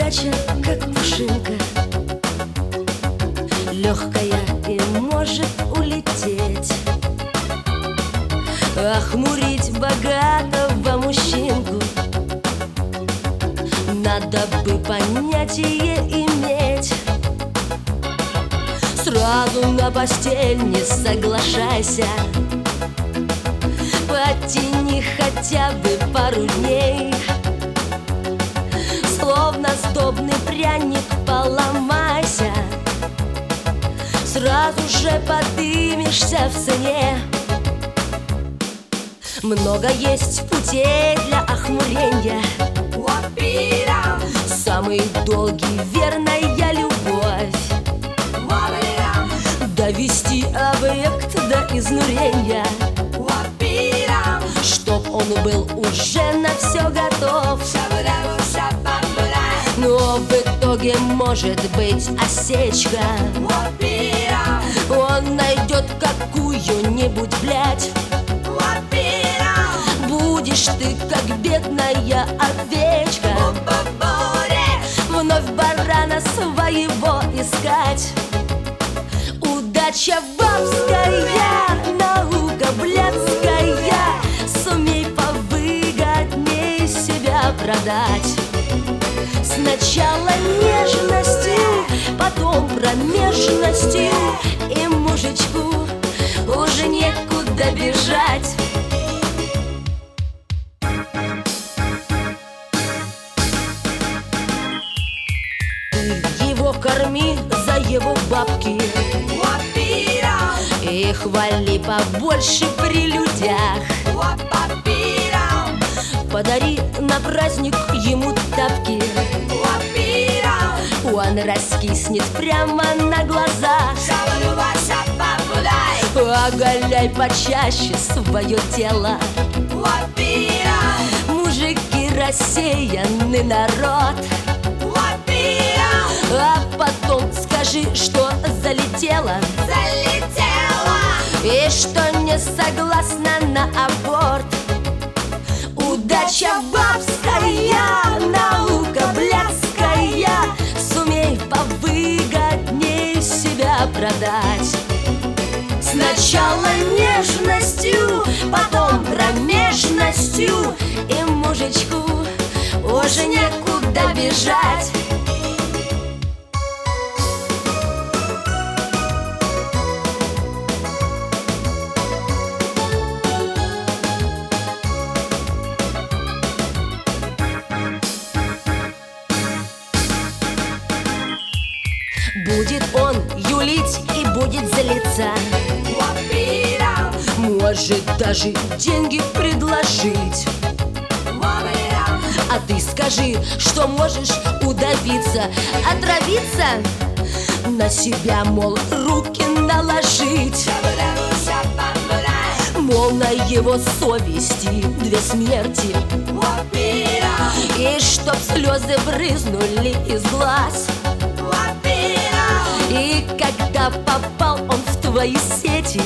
удача, как пушинка, легкая и может улететь, охмурить богатого мужчинку. Надо бы понятие иметь. Сразу на постель не соглашайся, потяни хотя бы пару дней. Словно сдобный пряник поломайся, сразу же подымешься в цене. Много есть путей для охмурения. Самый долгий — верная любовь. Довести объект до изнурения, чтоб он был уже на все готов. Но в итоге может быть осечка. Он найдет какую-нибудь блядь. Будешь ты как бедная овечка, вновь барана своего искать. Удача бабская, наука блядская, сумей повыгодней себя продать. Сначала нежностью, потом промежностью, и мужичку уже некуда бежать. Ты его корми за его бабки и хвали побольше при людях. Подари на праздник ему тапки, он раскиснет прямо на глазах. Оголяй почаще свое тело. Мужики — рассеянный народ. А потом скажи, что залетела, и что не согласна на аборт. Удача бабская, наука блядская, сумей повыгодней себя продать. Сначала нежностью, потом промежностью, и мужичку уже некуда бежать. Будет он юлить и будет злиться, может даже деньги предложить. А ты скажи, что можешь удавиться, отравиться, на себя, мол, руки наложить. Мол, на его совести две смерти, и чтоб слезы брызнули из глаз. И когда попал он в твои сети,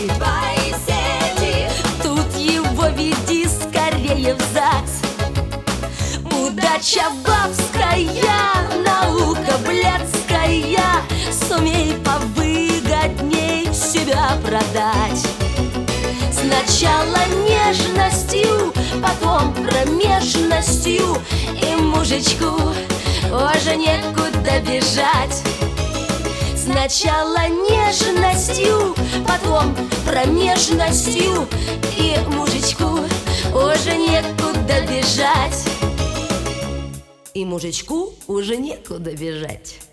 тут его веди скорее в ЗАГС. Удача бабская, наука блядская, сумей повыгодней себя продать. Сначала нежностью, потом промежностью, и мужичку уже некуда бежать. Сначала нежностью, потом промежностью, и мужичку уже некуда бежать. И мужичку уже некуда бежать.